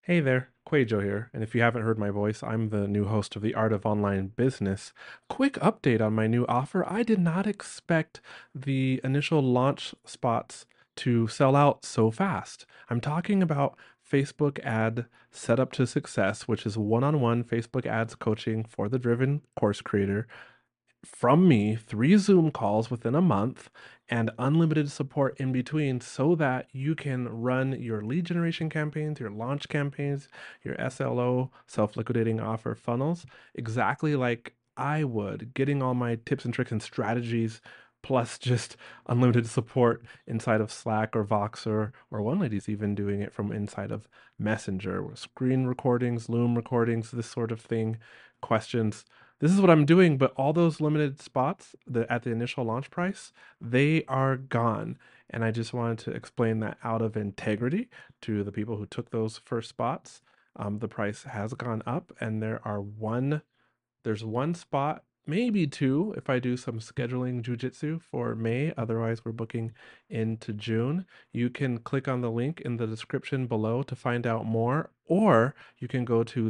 Hey there, Quajo here, and if you haven't heard my voice, I'm the new host of The Art of Online Business. Quick update on my new offer. I did not expect the initial launch spots to sell out so fast. I'm talking about Facebook ad setup to success, which is one-on-one Facebook ads coaching for the driven course creator from me, 3 Zoom calls within a month, and unlimited support in between so that you can run your lead generation campaigns, your launch campaigns, your SLO, self liquidating offer funnels exactly like I would, getting all my tips and tricks and strategies. Plus, just unlimited support inside of Slack or Voxer, or one lady's even doing it from inside of Messenger, screen recordings, Loom recordings, this sort of thing, questions. This is what I'm doing, but all those limited spots at the initial launch price, they are gone. And I just wanted to explain that out of integrity to the people who took those first spots. The price has gone up, and there's one spot, maybe two, if I do some scheduling jujitsu for May. Otherwise, we're booking into June. You can click on the link in the description below to find out more, or you can go to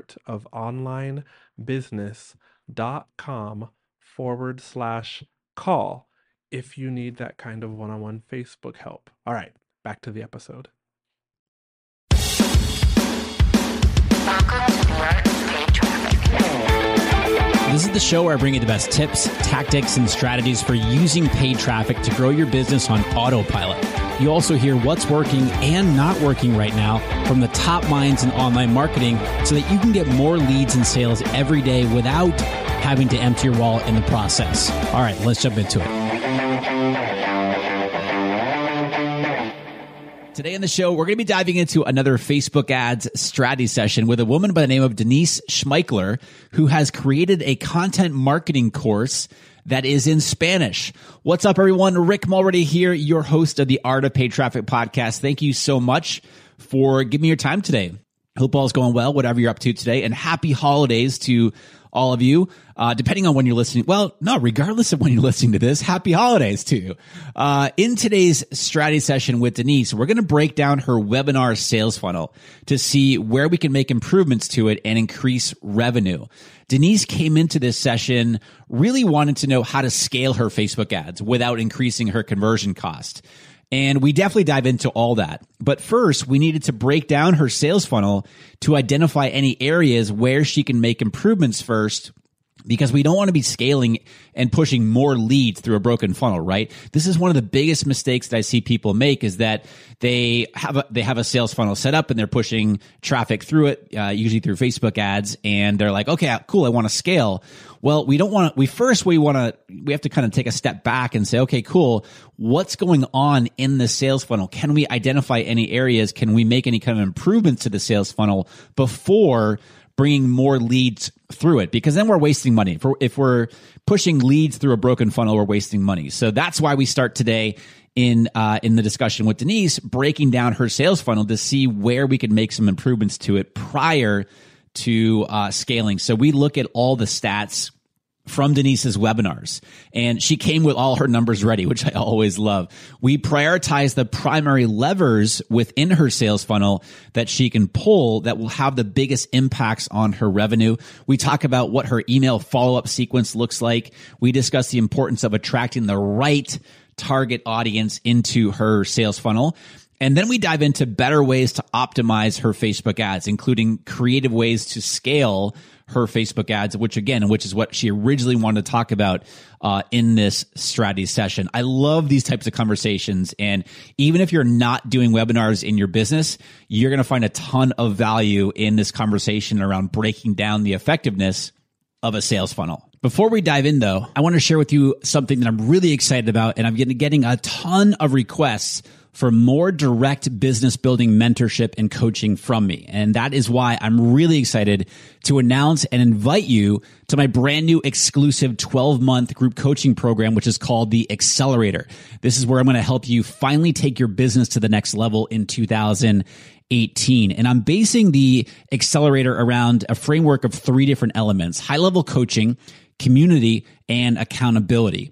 theartofonlinebusiness.com/call if you need that kind of one-on-one Facebook help. All right, back to the episode. Welcome to the Art of Paid Traffic. This is the show where I bring you the best tips, tactics, and strategies for using paid traffic to grow your business on autopilot. You also hear what's working and not working right now from the top minds in online marketing so that you can get more leads and sales every day without having to empty your wallet in the process. All right, let's jump into it. Today on the show, we're going to be diving into another Facebook ads strategy session with a woman by the name of Denise Schmeichler, who has created a content marketing course that is in Spanish. What's up, everyone? Rick Mulready here, your host of the Art of Paid Traffic podcast. Thank you so much for giving me your time today. Hope all is going well, whatever you're up to today, and happy holidays to all of you, depending on when you're listening. Well, no, regardless of when you're listening to this, happy holidays to you. In today's strategy session with Denise, we're going to break down her webinar sales funnel to see where we can make improvements to it and increase revenue. Denise came into this session really wanting to know how to scale her Facebook ads without increasing her conversion cost. And we definitely dive into all that. But first, we needed to break down her sales funnel to identify any areas where she can make improvements first, because we don't want to be scaling and pushing more leads through a broken funnel, right? This is one of the biggest mistakes that I see people make, is that they have a sales funnel set up and they're pushing traffic through it, usually through Facebook ads, and they're like, okay, cool, I want to scale. Well, we have to kind of take a step back and say, okay, cool, what's going on in the sales funnel? Can we identify any areas? Can we make any kind of improvements to the sales funnel before bringing more leads through it? Because then we're wasting money. If we're pushing leads through a broken funnel, we're wasting money. So that's why we start today in the discussion with Denise, breaking down her sales funnel to see where we can make some improvements to it prior to scaling. So we look at all the stats from Denise's webinars, and she came with all her numbers ready, which I always love. We prioritize the primary levers within her sales funnel that she can pull that will have the biggest impacts on her revenue. We talk about what her email follow-up sequence looks like. We discuss the importance of attracting the right target audience into her sales funnel. And then we dive into better ways to optimize her Facebook ads, including creative ways to scale her Facebook ads, which is what she originally wanted to talk about in this strategy session. I love these types of conversations. And even if you're not doing webinars in your business, you're going to find a ton of value in this conversation around breaking down the effectiveness of a sales funnel. Before we dive in, though, I want to share with you something that I'm really excited about, and I'm getting a ton of requests for more direct business building mentorship and coaching from me. And that is why I'm really excited to announce and invite you to my brand new exclusive 12-month group coaching program, which is called the Accelerator. This is where I'm going to help you finally take your business to the next level in 2018. And I'm basing the Accelerator around a framework of 3 different elements: high-level coaching, community, and accountability.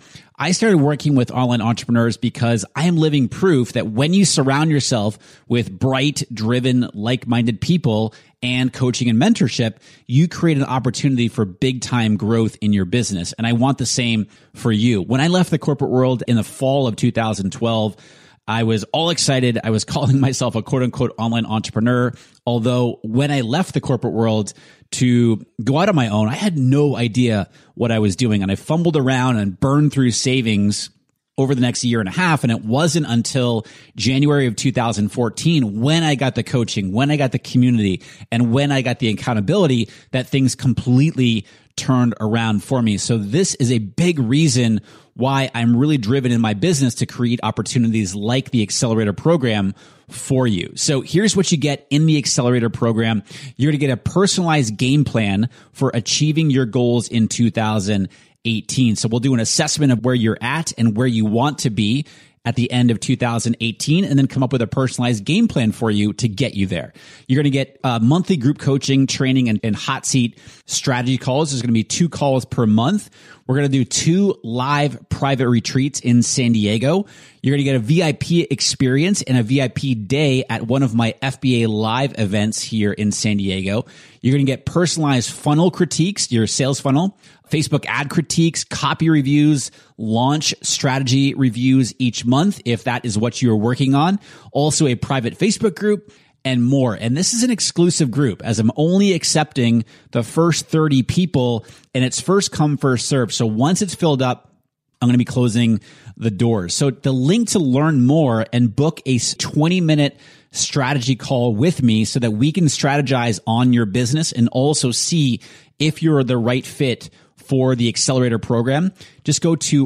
I started working with online entrepreneurs because I am living proof that when you surround yourself with bright, driven, like-minded people and coaching and mentorship, you create an opportunity for big time growth in your business. And I want the same for you. When I left the corporate world in the fall of 2012, I was all excited. I was calling myself a quote unquote online entrepreneur. Although when I left the corporate world to go out on my own, I had no idea what I was doing. And I fumbled around and burned through savings over the next year and a half. And it wasn't until January of 2014 when I got the coaching, when I got the community, and when I got the accountability that things completely turned around for me. So this is a big reason why I'm really driven in my business to create opportunities like the Accelerator program for you. So here's what you get in the Accelerator program. You're going to get a personalized game plan for achieving your goals in 2018. So we'll do an assessment of where you're at and where you want to be at the end of 2018, and then come up with a personalized game plan for you to get you there. You're going to get monthly group coaching, training, and hot seat strategy calls. There's going to be 2 calls per month. We're going to do 2 live private retreats in San Diego. You're going to get a VIP experience and a VIP day at one of my FBA live events here in San Diego. You're going to get personalized funnel critiques, your sales funnel, Facebook ad critiques, copy reviews, launch strategy reviews each month, if that is what you're working on. Also a private Facebook group and more. And this is an exclusive group, as I'm only accepting the first 30 people, and it's first come, first serve. So once it's filled up, I'm going to be closing the doors. So the link to learn more and book a 20-minute strategy call with me so that we can strategize on your business and also see if you're the right fit for the Accelerator program, just go to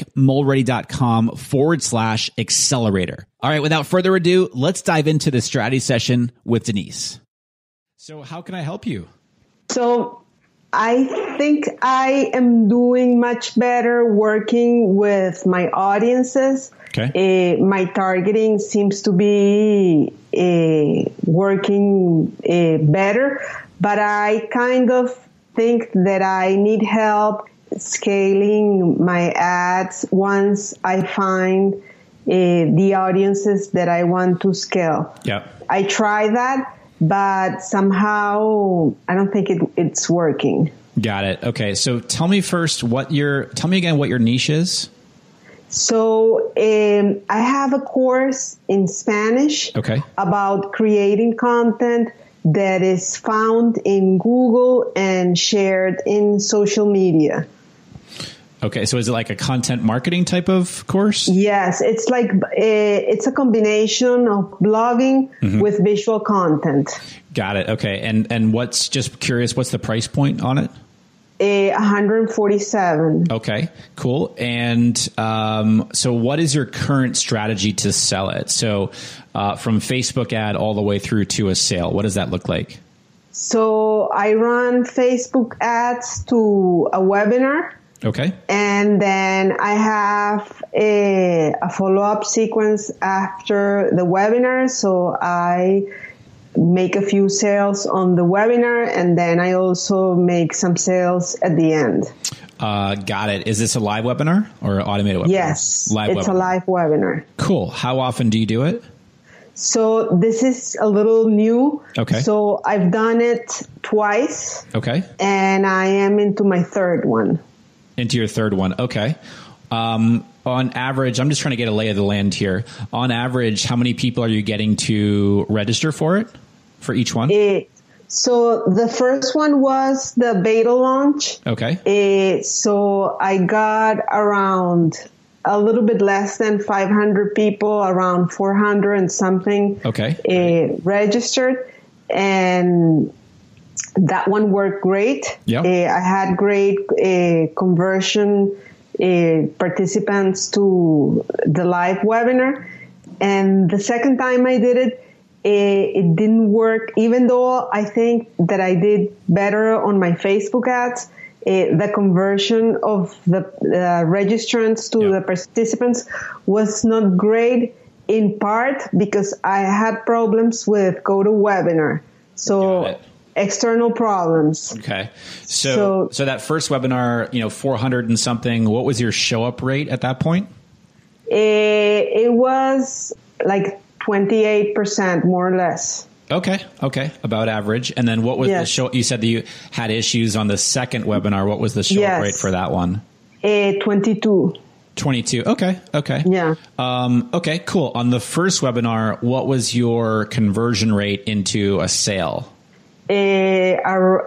rickmulready.com/accelerator. All right, without further ado, let's dive into the strategy session with Denise. So how can I help you? So I think I am doing much better working with my audiences. Okay. My targeting seems to be working better, but I kind of think that I need help scaling my ads once I find the audiences that I want to scale. Yeah. I try that, but somehow I don't think it's working. Got it. Okay. So tell me first tell me again what your niche is. So I have a course in Spanish about creating content that is found in Google and shared in social media. Okay, so is it like a content marketing type of course? Yes, it's like it's a combination of blogging with visual content. Got it. Okay, and what's, just curious, what's the price point on it? $147. Okay, cool. And so what is your current strategy to sell it? So from Facebook ad all the way through to a sale, what does that look like? So I run Facebook ads to a webinar. Okay. And then I have a follow-up sequence after the webinar. So I make a few sales on the webinar, and then I also make some sales at the end. Got it. Is this a live webinar or an automated webinar? Yes, it's webinar. A live webinar. Cool. How often do you do it? So this is a little new. Okay. So I've done it twice. Okay. And I am into my third one. Into your third one. Okay. On average, I'm just trying to get a lay of the land here. On average, how many people are you getting to register for it, for each one? So the first one was the beta launch. Okay. So I got around a little bit less than 500 people, around 400 and something. Okay. Registered. And that one worked great. Yep. I had great conversion participants to the live webinar. And the second time I did it, it didn't work, even though I think that I did better on my Facebook ads. The conversion of the registrants to the participants was not great, in part because I had problems with GoToWebinar. So external problems. Okay. So that first webinar, 400 and something, what was your show up rate at that point? It was like 28%, more or less. Okay. About average. And then what was the show? You said that you had issues on the second webinar. What was the show up rate for that one? 22. 22. Okay. Yeah. Okay, cool. On the first webinar, what was your conversion rate into a sale? 7%.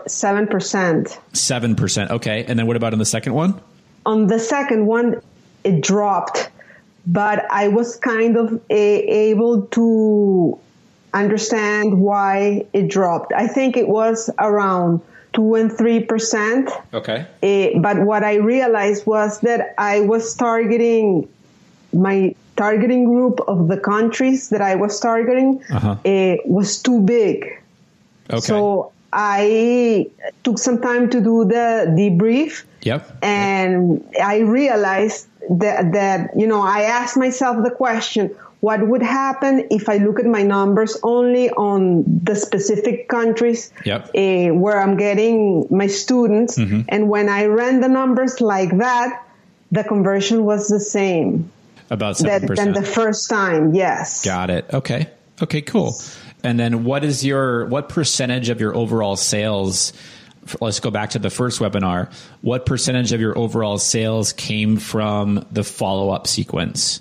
7%. Okay. And then what about on the second one? On the second one, it dropped, but I was kind of able to understand why it dropped. I think it was around 2 and 3%. Okay. But what I realized was that I was targeting my targeting group of the countries that I was targeting was too big. Okay. So I took some time to do the debrief. Yep. And I realized that I asked myself the question, what would happen if I look at my numbers only on the specific countries where I'm getting my students? Mm-hmm. And when I ran the numbers like that, the conversion was the same. About 7%. Than the first time, yes. Got it. Okay, cool. And then what percentage of your overall sales, let's go back to the first webinar, what percentage of your overall sales came from the follow-up sequence?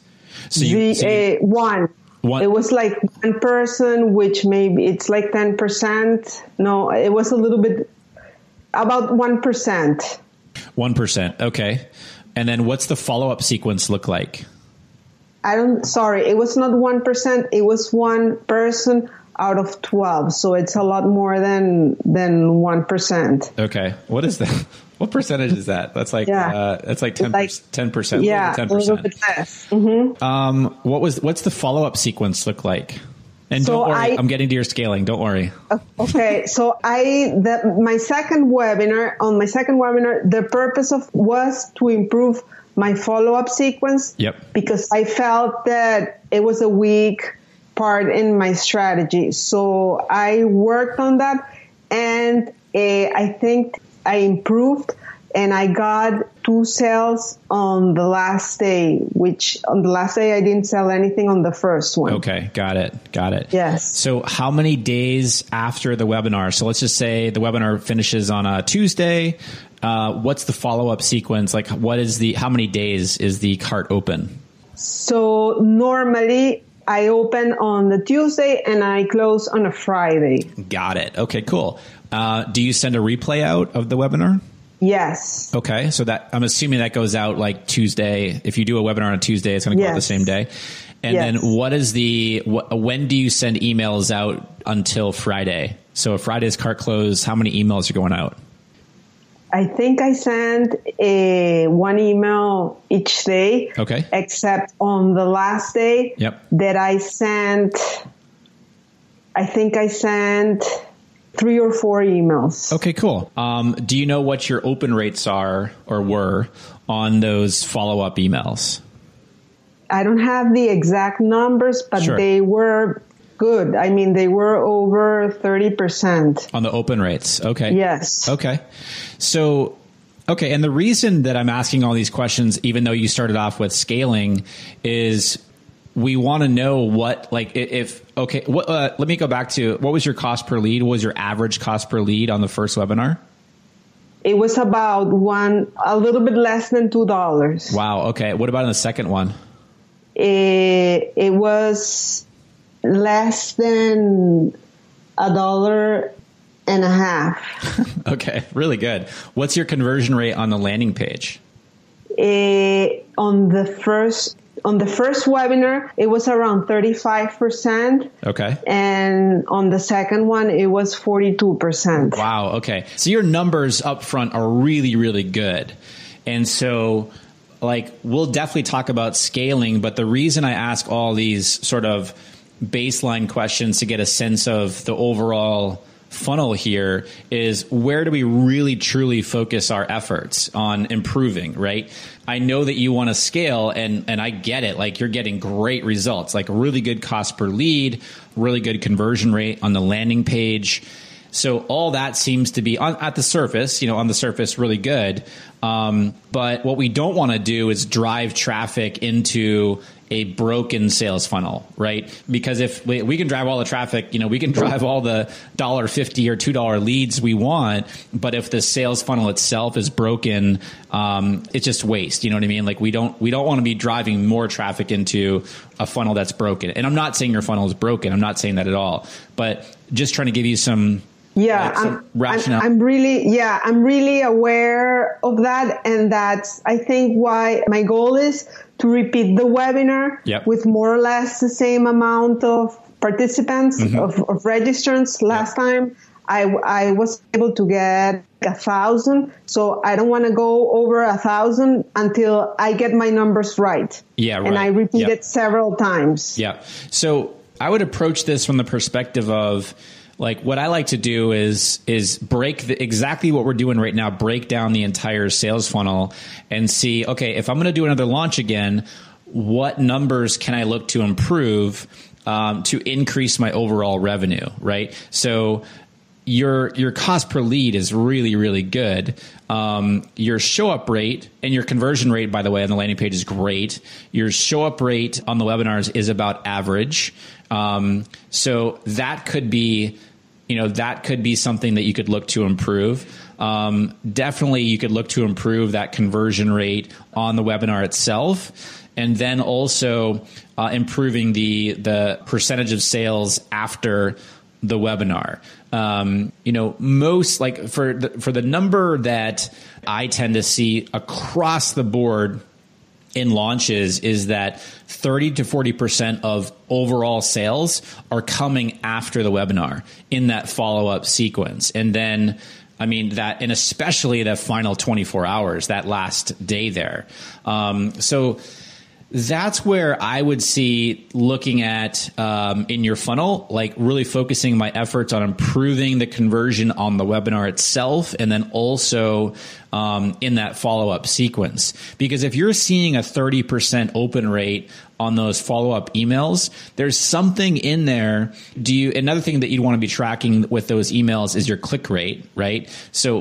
One. It was like one person, which maybe it's like 10%. No, it was a little bit, about 1%. 1%. Okay. And then what's the follow-up sequence look like? It was not 1%. It was one person out of 12. So it's a lot more than 1%. Okay. What is that? What percentage is that? That's like 10%. Yeah, 10%. A little bit less. Mm-hmm. What's the follow-up sequence look like? And don't worry, I'm getting to your scaling. Don't worry. Okay, so my second webinar, the purpose was to improve my follow-up sequence. Yep. Because I felt that it was a weak part in my strategy. So I worked on that, and I think I improved, and I got 2 sales on the last day, which on the last day I didn't sell anything on the first one. Okay, got it. Yes. So how many days after the webinar? So let's just say the webinar finishes on a Tuesday. What's the follow-up sequence? Like how many days is the cart open? So normally I open on the Tuesday and I close on a Friday. Got it. Okay, cool. Do you send a replay out of the webinar? Yes. Okay, so that I'm assuming that goes out like Tuesday. If you do a webinar on a Tuesday, it's going to go out the same day. And then when do you send emails out until Friday? So if Friday's cart close, how many emails are going out? I think I sent one email each day. Okay. Except on the last day that I sent 3 or 4 emails. Okay, cool. Do you know what your open rates are or were on those follow-up emails? I don't have the exact numbers, but they were good. I mean, they were over 30%. On the open rates. Okay. Yes. Okay. So, and the reason that I'm asking all these questions, even though you started off with scaling, is we want to know what, like, let me go back to, what was your cost per lead? What was your average cost per lead on the first webinar? It was about a little bit less than $2. Wow. Okay. What about on the second one? It was less than $1.50. Okay. Really good. What's your conversion rate on the landing page? On the first webinar, it was around 35%. Okay. And on the second one, it was 42%. Wow. Okay. So your numbers up front are really, really good. And so, like, we'll definitely talk about scaling, but the reason I ask all these sort of baseline questions to get a sense of the overall funnel here is, where do we really truly focus our efforts on improving, right? I know that you want to scale, and I get it. Like, you're getting great results, like really good cost per lead, really good conversion rate on the landing page. So all that seems to be at the surface, on the surface, really good. But what we don't want to do is drive traffic into a broken sales funnel, right? Because if we can drive all the traffic, we can drive all the $1.50 or $2 leads we want, but if the sales funnel itself is broken, it's just waste. You know what I mean? Like we don't want to be driving more traffic into a funnel that's broken. And I'm not saying your funnel is broken. I'm not saying that at all, but just trying to give you some rationale. I'm really aware of that. And that's, I think, why my goal is to repeat the webinar with more or less the same amount of participants, of registrants. Last time I was able to get 1,000. So I don't want to go over 1,000 until I get my numbers right. Yeah, right. And I repeat it several times. Yeah. So I would approach this from the perspective of, like, what I like to do is break exactly what we're doing right now, break down the entire sales funnel and see, okay, if I'm going to do another launch again, what numbers can I look to improve to increase my overall revenue, right? So your cost per lead is really, really good. Your show up rate and your conversion rate, by the way, on the landing page is great. Your show up rate on the webinars is about average. So that could be, something that you could look to improve. Definitely you could look to improve that conversion rate on the webinar itself. And then also, improving the percentage of sales after the webinar. Most, like, for the number that I tend to see across the board in launches is that 30 to 40% of overall sales are coming after the webinar in that follow-up sequence. And then, and especially the final 24 hours, that last day there. So that's where I would see looking at in your funnel, like really focusing my efforts on improving the conversion on the webinar itself, and then also in that follow-up sequence. Because if you're seeing a 30% open rate on those follow-up emails, there's something in there. Another thing that you'd want to be tracking with those emails is your click rate, right? So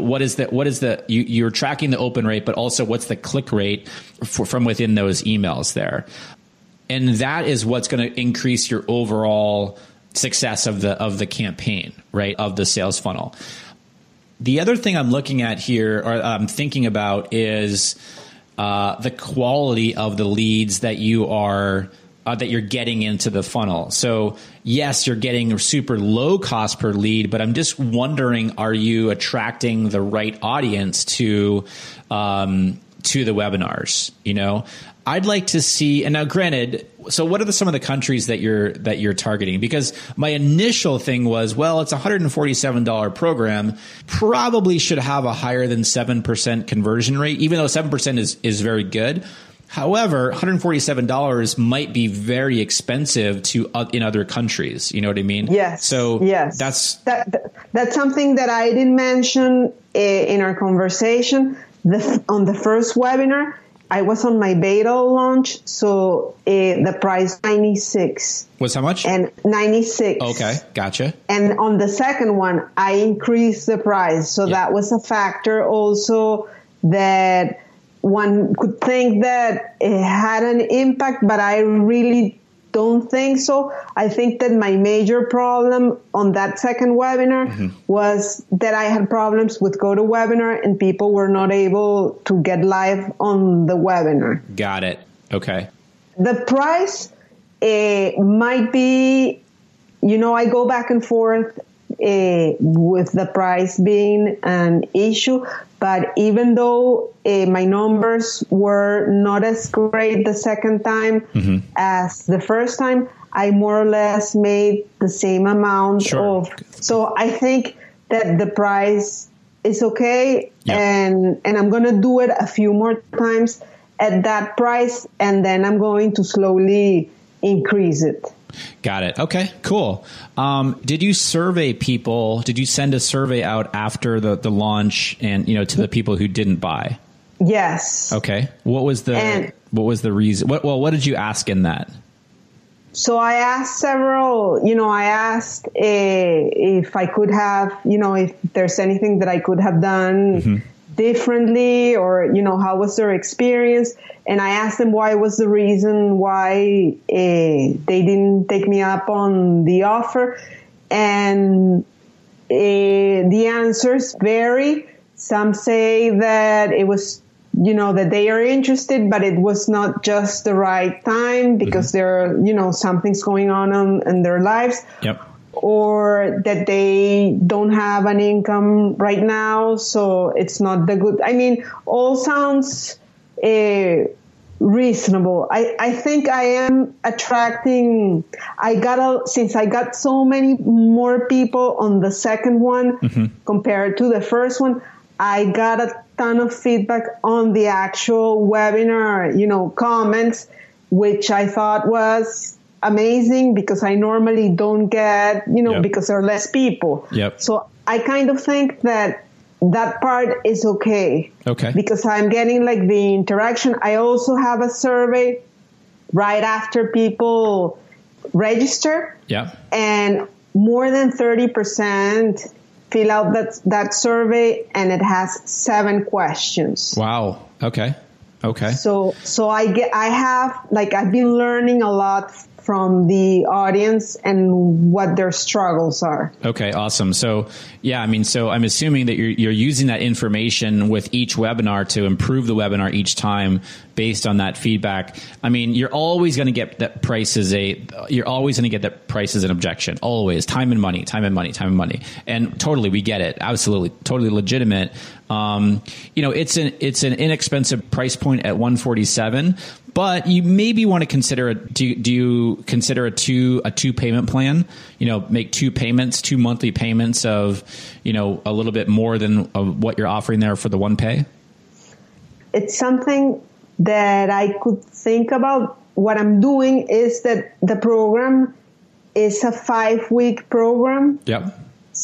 you're tracking the open rate, but also what's the click rate from within those emails there. And that is what's going to increase your overall success of the campaign, right? Of the sales funnel. The other thing I'm looking at here, or I'm thinking about, is the quality of the leads that you're getting into the funnel. So yes, you're getting a super low cost per lead, but I'm just wondering, are you attracting the right audience to the webinars? I'd like to see, and now granted, so what are some of the countries that you're targeting? Because my initial thing was, well, it's a $147 program, probably should have a higher than 7% conversion rate, even though 7% is very good. However, $147 might be very expensive in other countries. You know what I mean? Yes. So yes, that's something that I didn't mention in our conversation. On the first webinar, I was on my beta launch, so the price $96. Was how much? And $96. Okay, gotcha. And on the second one, I increased the price. So that was a factor also that one could think that it had an impact, but I really don't think so. I think that my major problem on that second webinar was that I had problems with GoToWebinar and people were not able to get live on the webinar. Got it. Okay. The price might be, I go back and forth with the price being an issue, but even though my numbers were not as great the second time as the first time, I more or less made the same amount so I think that the price is okay. And I'm going to do it a few more times at that price, and then I'm going to slowly increase it. Got it. Okay, cool. Did you survey people? Did you send a survey out after the launch and, to the people who didn't buy? Yes. Okay. What was the reason? What did you ask in that? So I asked I asked if I could have, if there's anything that I could have done differently, or, how was their experience? And I asked them why was the reason why they didn't take me up on the offer. And the answers vary. Some say that it was, that they are interested, but it was not just the right time because there are, something's going on in their lives. Yep. Or that they don't have an income right now, so it's not the good. I mean, all sounds reasonable. I think I am attracting. Since I got so many more people on the second one compared to the first one, I got a ton of feedback on the actual webinar, comments, which I thought was amazing because I normally don't get, because there are less people. Yep. So I kind of think that part is okay. Okay. Because I'm getting like the interaction. I also have a survey right after people register. Yeah. And more than 30% fill out that survey, and it has 7 questions. Wow. Okay. So I've been learning a lot from the audience and what their struggles are. Okay, awesome. So, yeah, so I'm assuming that you're using that information with each webinar to improve the webinar each time based on that feedback. You're always going to get that price is an objection. Always. Time and money. And totally, we get it. Absolutely. Totally legitimate. It's an inexpensive price point at $147, but you maybe want to consider do you consider a two payment plan? Make 2 payments, 2 monthly payments of, a little bit more than what you're offering there for the one pay? It's something that I could think about. What I'm doing is that the program is a 5-week program. Yep.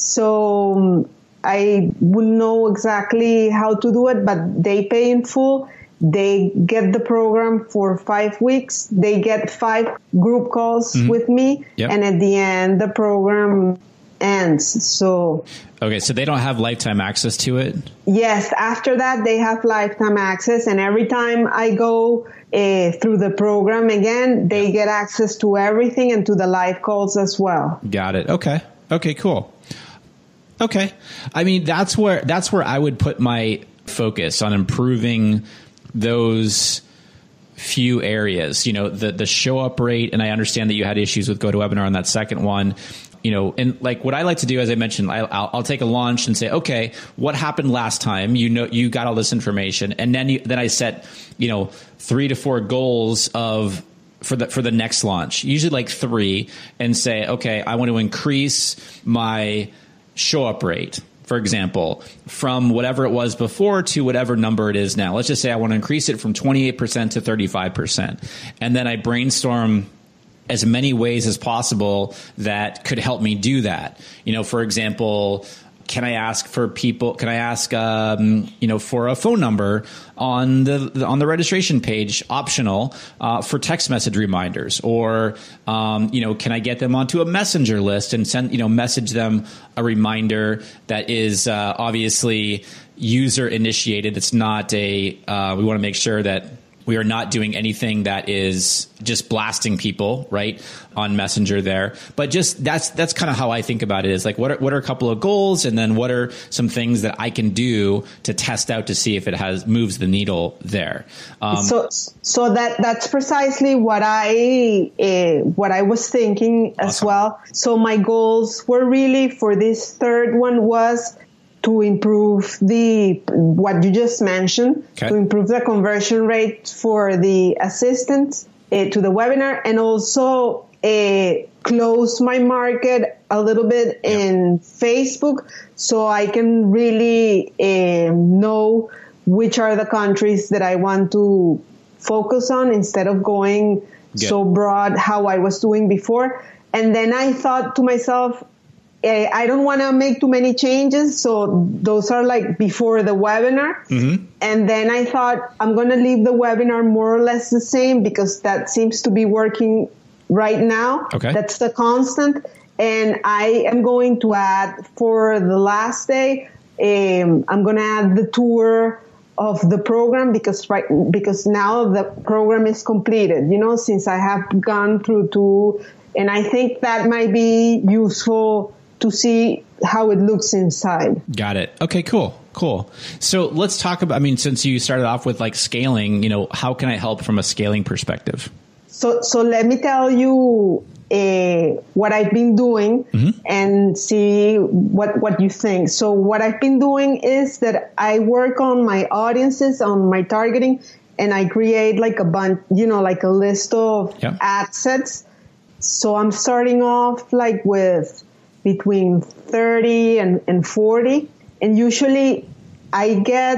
So I wouldn't know exactly how to do it, but they pay in full. They get the program for 5 weeks. They get 5 group calls with me. Yep. And at the end, the program ends. So they don't have lifetime access to it? Yes. After that, they have lifetime access. And every time I go through the program again, they get access to everything and to the live calls as well. Got it. Okay, cool. Okay. That's where I would put my focus on improving those few areas, the show up rate. And I understand that you had issues with GoToWebinar on that second one, and like what I like to do, as I mentioned, I'll take a launch and say, okay, what happened last time? You got all this information. And then I set, 3 to 4 goals for the next launch, usually like 3, and say, okay, I want to increase my show up rate, for example, from whatever it was before to whatever number it is now. Let's just say I want to increase it from 28% to 35%. And then I brainstorm as many ways as possible that could help me do that. For example, can I ask for a phone number on the registration page, optional, for text message reminders, or, can I get them onto a messenger list and send, message them a reminder that is, obviously user initiated. It's not we want to make sure that we are not doing anything that is just blasting people, right, on Messenger there. But just that's kind of how I think about it, is like, what are a couple of goals, and then what are some things that I can do to test out to see if it moves the needle there. So that's precisely what I was thinking as Awesome. well. So my goals were really, for this third one, was to improve what you just mentioned, Okay. to improve the conversion rate for the assistants to the webinar, and also close my market a little bit in Facebook, so I can really know which are the countries that I want to focus on, instead of going so broad how I was doing before. And then I thought to myself, I don't want to make too many changes. So those are like before the webinar. Mm-hmm. And then I thought, I'm going to leave the webinar more or less the same, because that seems to be working right now. Okay. That's the constant. And I am going to add for the last day, I'm going to add the tour of the program because now the program is completed, since I have gone through 2, and I think that might be useful to see how it looks inside. Got it. Okay, cool. So let's talk about, since you started off with like scaling, how can I help from a scaling perspective? So let me tell you what I've been doing and see what you think. So what I've been doing is that I work on my audiences, on my targeting, and I create like a bunch, like a list of ad sets. So I'm starting off like with between 30 and 40. And usually I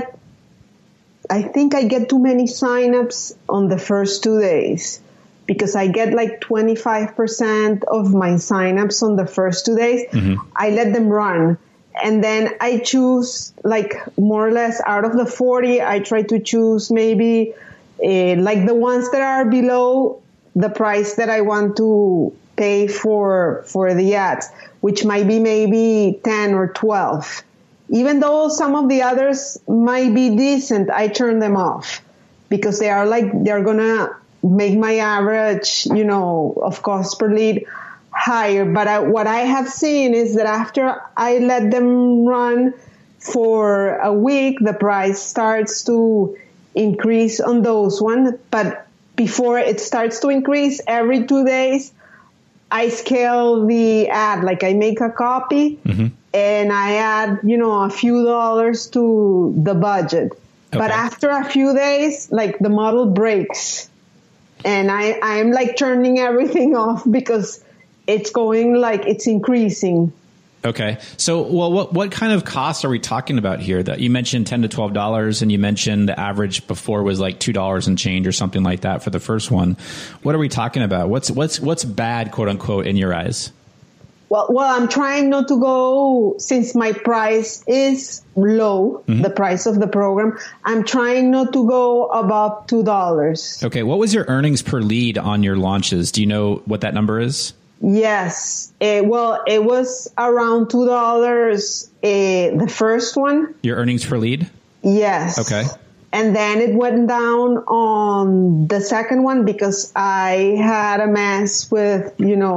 think I get too many signups on the first 2 days, because I get like 25% of my signups on the first 2 days. I let them run. And then I choose like more or less out of the 40, I try to choose maybe like the ones that are below the price that I want to pay for the ads, which might be maybe 10 or 12. Even though some of the others might be decent, I turn them off because they're going to make my average, of cost per lead higher. But what I have seen is that after I let them run for a week, the price starts to increase on those ones. But before it starts to increase every 2 days, I scale the ad, like I make a copy and I add, a few dollars to the budget. Okay. But after a few days, like the model breaks. And I'm like turning everything off because it's going like it's increasing. Okay. So, well, what kind of costs are we talking about here? That you mentioned $10 to $12, and you mentioned the average before was like $2 and change or something like that for the first one. What are we talking about? What's bad, quote unquote, in your eyes? Well, I'm trying not to go, since my price is low, the price of the program, I'm trying not to go above $2. Okay. What was your earnings per lead on your launches? Do you know what that number is? Yes. It was around $2, the first one. Your earnings per lead? Yes. Okay. And then it went down on the second one because I had a mess with,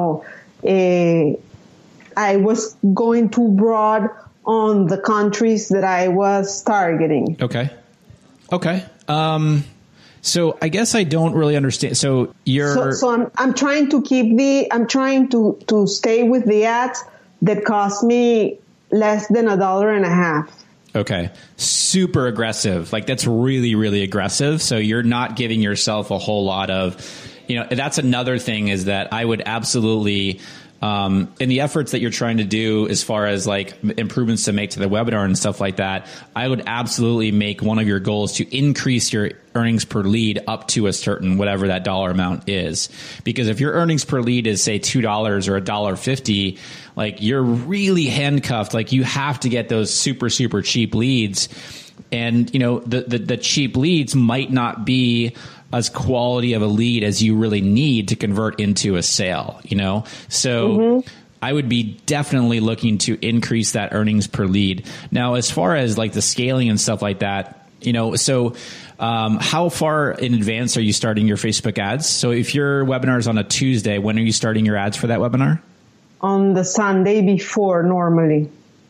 I was going too broad on the countries that I was targeting. Okay. So I guess I don't really understand. So I'm trying to to stay with the ads that cost me less than $1.50. Okay. Super aggressive. Like that's really, really aggressive. So you're not giving yourself a whole lot of, that's another thing is that I would absolutely, in the efforts that you're trying to do as far as like improvements to make to the webinar and stuff like that, I would absolutely make one of your goals to increase your earnings per lead up to a certain, whatever that dollar amount is. Because if your earnings per lead is say $2 or $1.50, like you're really handcuffed. Like you have to get those super, super cheap leads. And, the cheap leads might not be as quality of a lead as you really need to convert into a sale, So I would be definitely looking to increase that earnings per lead. Now, as far as like the scaling and stuff like that, how far in advance are you starting your Facebook ads? So if your webinar is on a Tuesday, when are you starting your ads for that webinar? On the Sunday before, normally.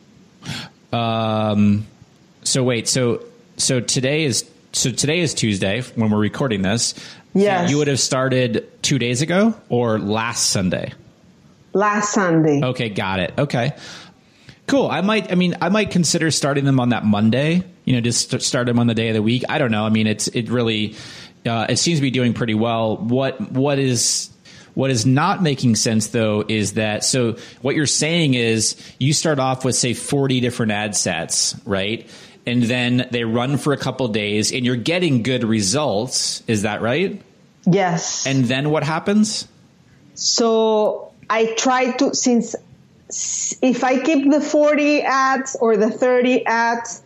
So today is Tuesday when we're recording this. Yes. So you would have started 2 days ago or last Sunday? Last Sunday. Okay, got it. Okay. Cool. I might consider starting them on that Monday, just start them on the day of the week. I don't know. It really it seems to be doing pretty well. What is not making sense though is that, so what you're saying is you start off with say 40 different ad sets, right? And then they run for a couple days and you're getting good results. Is that right? Yes. And then what happens? So I try to, if I keep the 40 ads or the 30 ads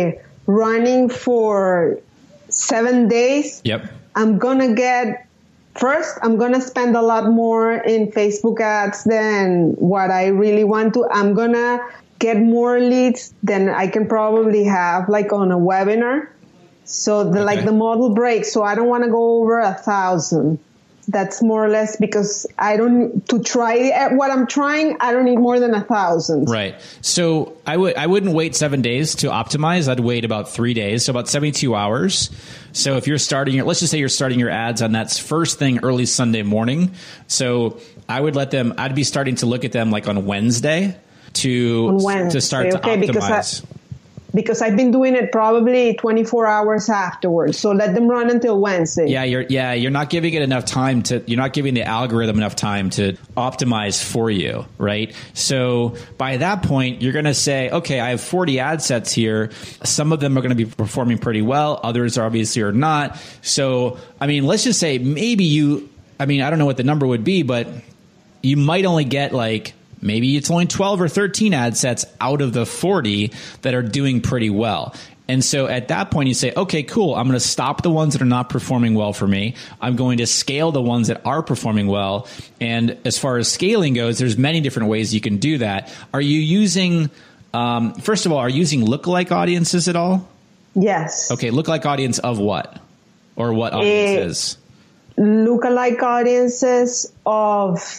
running for 7 days, yep, I'm going to get first, I'm going to spend a lot more in Facebook ads than what I really want to. I'm going to get more leads than I can probably have like on a webinar. So like the model breaks. So I don't want to go over 1,000. That's more or less because I don't, to try what I'm trying, I don't need more than 1,000. Right. So I wouldn't wait 7 days to optimize. I'd wait about 3 days. So about 72 hours. So if you're starting let's just say you're starting your ads on that first thing early Sunday morning. So I'd be starting to look at them like on Wednesday to start to optimize. Because I've been doing it probably 24 hours afterwards. So let them run until Wednesday. You're not giving it enough time you're not giving the algorithm enough time to optimize for you, right? So by that point, you're going to say, okay, I have 40 ad sets here. Some of them are going to be performing pretty well. Others obviously are not. So, I mean, let's just say maybe I don't know what the number would be, but you might only get maybe it's only 12 or 13 ad sets out of the 40 that are doing pretty well. And so at that point you say, okay, cool. I'm going to stop the ones that are not performing well for me. I'm going to scale the ones that are performing well. And as far as scaling goes, there's many different ways you can do that. Are you using, first of all, are you using lookalike audiences at all? Yes. Okay. Lookalike audience of what? Or what audiences? Lookalike audiences of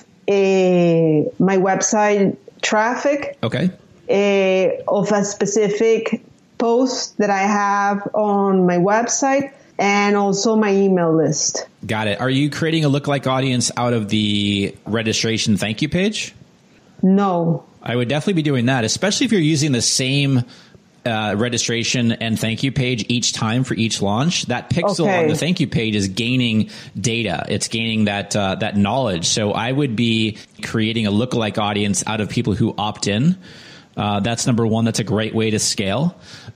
my website traffic. Okay. Of a specific post that I have on my website and also my email list. Got it. Are you creating a lookalike audience out of the registration thank you page? No. I would definitely be doing that, especially if you're using the same registration and thank you page each time for each launch. That pixel on the thank you page is gaining data. It's gaining that knowledge. So I would be creating a lookalike audience out of people who opt in. That's number one. That's a great way to scale.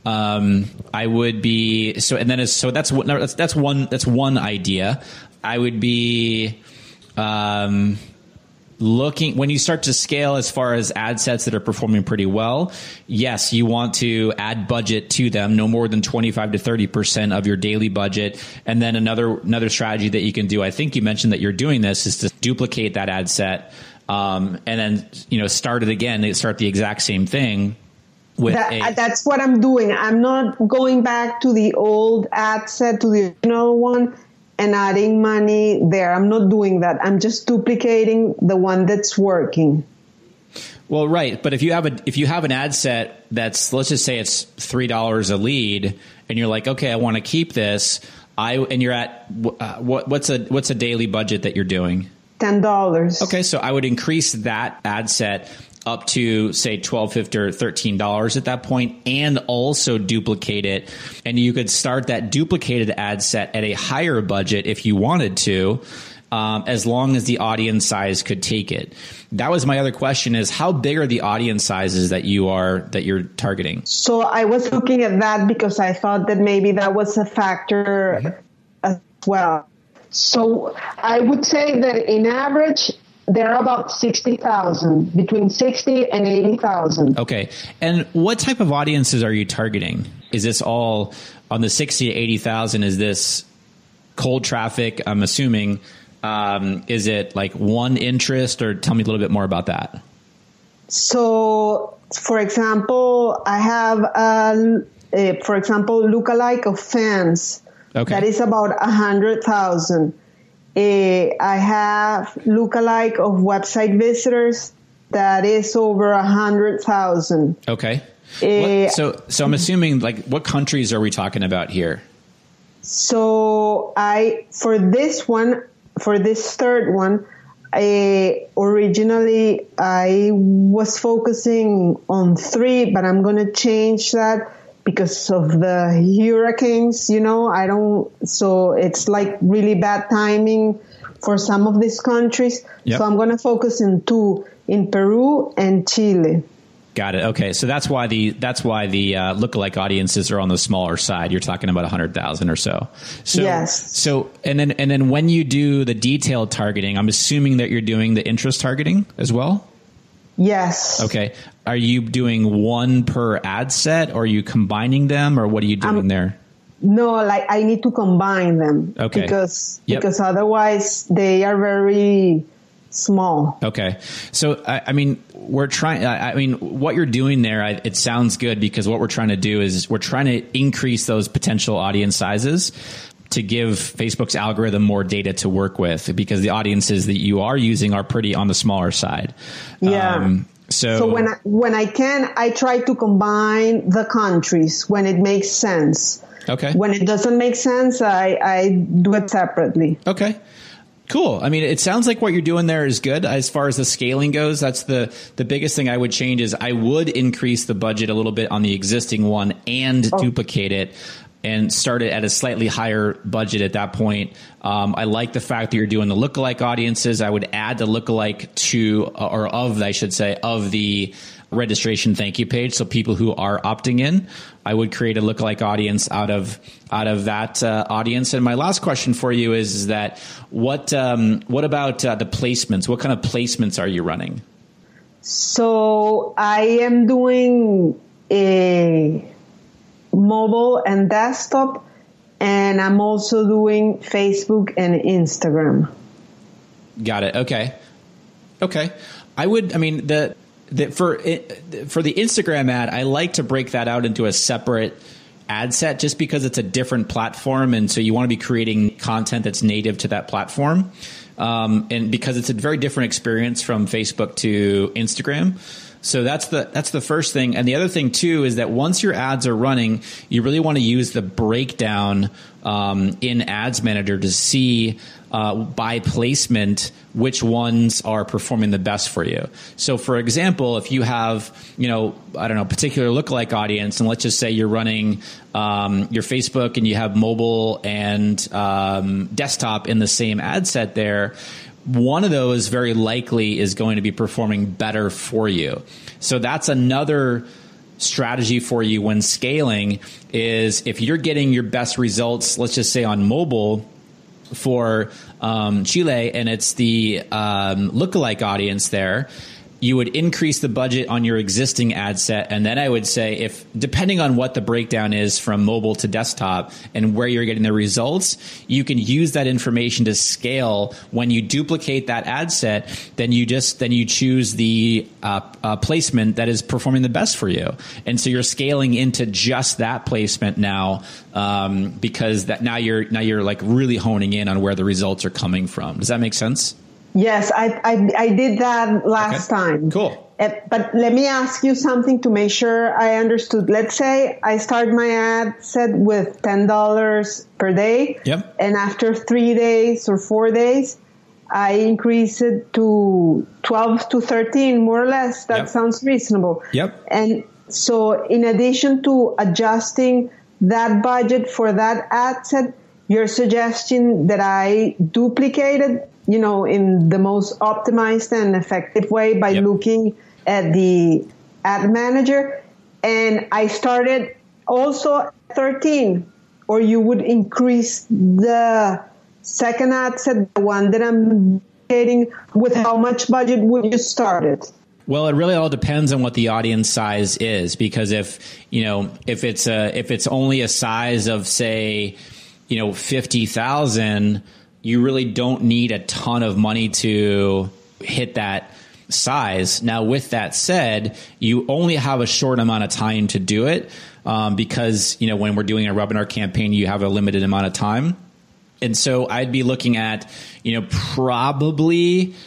I would be that's one idea. I would be looking when you start to scale as far as ad sets that are performing pretty well. Yes, you want to add budget to them, no more than 25 to 30% of your daily budget. And then another strategy that you can do, I think you mentioned that you're doing this, is to duplicate that ad set. And then, start it again. Start the exact same thing. That's what I'm doing. I'm not going back to the old ad set, to the original one, and adding money there. I'm not doing that. I'm just duplicating the one that's working. Well, right. But if you have an ad set that's, let's just say it's $3 a lead, and you're like, okay, I want to keep this. And you're at what's a daily budget that you're doing? $10. Okay, so I would increase that ad set up to, say, $12.50 or $13 at that point, and also duplicate it. And you could start that duplicated ad set at a higher budget if you wanted to, as long as the audience size could take it. That was my other question: is how big are the audience sizes that you're targeting? So I was looking at that because I thought that maybe that was a factor as well. So I would say that in average, there are about 60,000, between 60 and 80,000. Okay. And what type of audiences are you targeting? Is this all on the 60 to 80,000? Is this cold traffic? I'm assuming. Is it like one interest, or tell me a little bit more about that? So, for example, I have, lookalike of fans. Okay. That is about 100,000. I have lookalike of website visitors. That is over 100,000. Okay. So I'm assuming, like, what countries are we talking about here? So for this third one, originally I was focusing on 3, but I'm going to change that because of the hurricanes, so it's like really bad timing for some of these countries. Yep. So I'm going to focus in 2, in Peru and Chile. Got it. Okay. So that's why the lookalike audiences are on the smaller side. You're talking about 100,000 or so. Yes. So, and then when you do the detailed targeting, I'm assuming that you're doing the interest targeting as well? Yes. Okay. Are you doing one per ad set, or are you combining them, or what are you doing there? No, like I need to combine them. Okay. Because Yep. otherwise they are very small. Okay. So, I mean, we're trying, I mean, what you're doing there, it sounds good, because what we're trying to do is we're trying to increase those potential audience sizes to give Facebook's algorithm more data to work with, because the audiences that you are using are pretty on the smaller side. Yeah. So when I can, I try to combine the countries when it makes sense. Okay. When it doesn't make sense, I do it separately. Okay. Cool. I mean, it sounds like what you're doing there is good. As far as the scaling goes, that's the biggest thing I would change is I would increase the budget a little bit on the existing one and duplicate it and start it at a slightly higher budget at that point. I like the fact that you're doing the lookalike audiences. I would add the lookalike of the registration thank you page. So people who are opting in, I would create a lookalike audience out of that audience. And my last question for you is that what about the placements? What kind of placements are you running? So I am doing a mobile and desktop, and I'm also doing Facebook and Instagram. Got it. Okay. For the Instagram ad, I like to break that out into a separate ad set, just because it's a different platform, and so you want to be creating content that's native to that platform, and because it's a very different experience from Facebook to Instagram. So that's the first thing. And the other thing too is that once your ads are running, you really want to use the breakdown in Ads Manager to see by placement which ones are performing the best for you. So for example, if you have, particular lookalike audience, and let's just say you're running your Facebook and you have mobile and desktop in the same ad set there, one of those very likely is going to be performing better for you. So that's another strategy for you when scaling, is if you're getting your best results, let's just say on mobile for Chile, and it's the lookalike audience there, you would increase the budget on your existing ad set. And then I would say, if depending on what the breakdown is from mobile to desktop and where you're getting the results, you can use that information to scale. When you duplicate that ad set, then you choose the placement that is performing the best for you. And so you're scaling into just that placement now, because that now you're like really honing in on where the results are coming from. Does that make sense? Yes, I did that last time. Cool. But let me ask you something to make sure I understood. Let's say I start my ad set with $10 per day. Yep. And after 3 days or 4 days, I increase it to 12 to 13, more or less. That sounds reasonable. Yep. And so in addition to adjusting that budget for that ad set, you're suggesting that I duplicate it, in the most optimized and effective way by looking at the ad manager. And I started also at 13, or you would increase the second ad set, the one that I'm getting, with how much budget would you start it? Well, it really all depends on what the audience size is, because if it's only a size of, say, 50,000, you really don't need a ton of money to hit that size. Now, with that said, you only have a short amount of time to do it, because, when we're doing a webinar campaign, you have a limited amount of time. And so I'd be looking at, probably,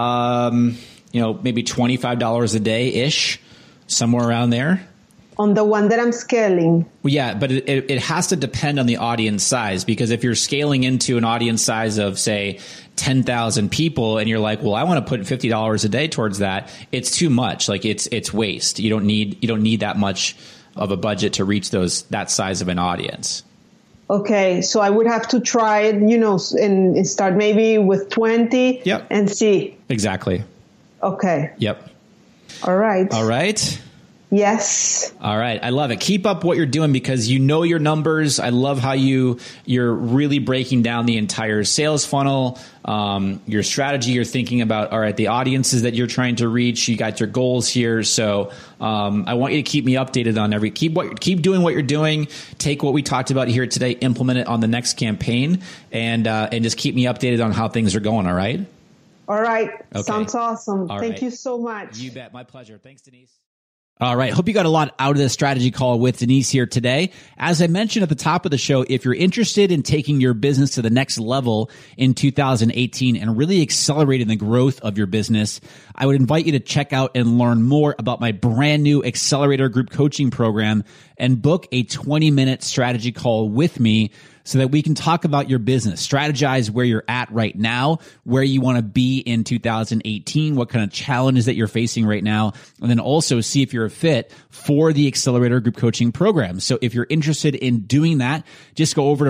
maybe $25 a day ish, somewhere around there. On the one that I'm scaling. Well, yeah, but it has to depend on the audience size, because if you're scaling into an audience size of, say, 10,000 people, and you're like, well, I want to put $50 a day towards that, it's too much. Like it's waste. You don't need that much of a budget to reach that size of an audience. Okay, so I would have to try it, and start maybe with 20 and see. Exactly. Okay. Yep. All right. Yes. All right. I love it. Keep up what you're doing because you know your numbers. I love how you're really breaking down the entire sales funnel, your strategy. You're thinking about, all right, the audiences that you're trying to reach. You got your goals here. So I want you to keep me updated on keep doing what you're doing. Take what we talked about here today, implement it on the next campaign, and just keep me updated on how things are going. All right. All right. Okay. Sounds awesome. All Thank right. you so much. You bet. My pleasure. Thanks, Denise. All right. Hope you got a lot out of this strategy call with Denise here today. As I mentioned at the top of the show, if you're interested in taking your business to the next level in 2018 and really accelerating the growth of your business, I would invite you to check out and learn more about my brand new Accelerator Group Coaching Program and book a 20-minute strategy call with me so that we can talk about your business, strategize where you're at right now, where you want to be in 2018, what kind of challenges that you're facing right now, and then also see if you're a fit for the Accelerator Group Coaching Program. So if you're interested in doing that, just go over to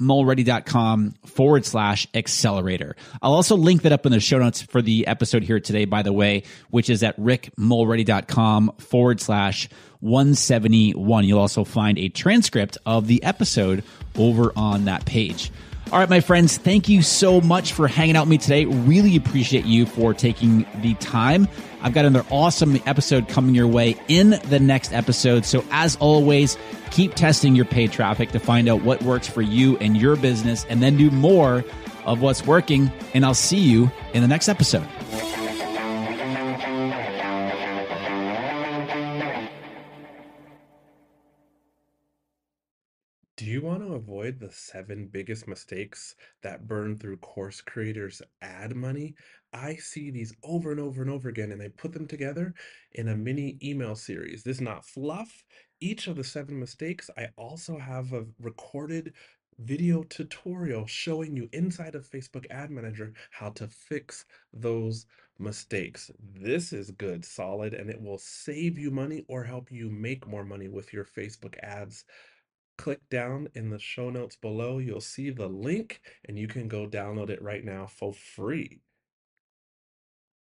rickmulready.com/accelerator. I'll also link that up in the show notes for the episode here today, by the way, which is at rickmulready.com/171. You'll also find a transcript of the episode over on that page. All right, my friends, thank you so much for hanging out with me today. Really appreciate you for taking the time. I've got another awesome episode coming your way in the next episode. So as always, keep testing your paid traffic to find out what works for you and your business, and then do more of what's working. And I'll see you in the next episode. Do you want to avoid the 7 biggest mistakes that burn through course creators' ad money? I see these over and over and over again, and I put them together in a mini email series. This is not fluff. Each of the 7 mistakes, I also have a recorded video tutorial showing you inside of Facebook Ad Manager how to fix those mistakes. This is good, solid, and it will save you money or help you make more money with your Facebook ads. Click down in the show notes below. You'll see the link and you can go download it right now for free.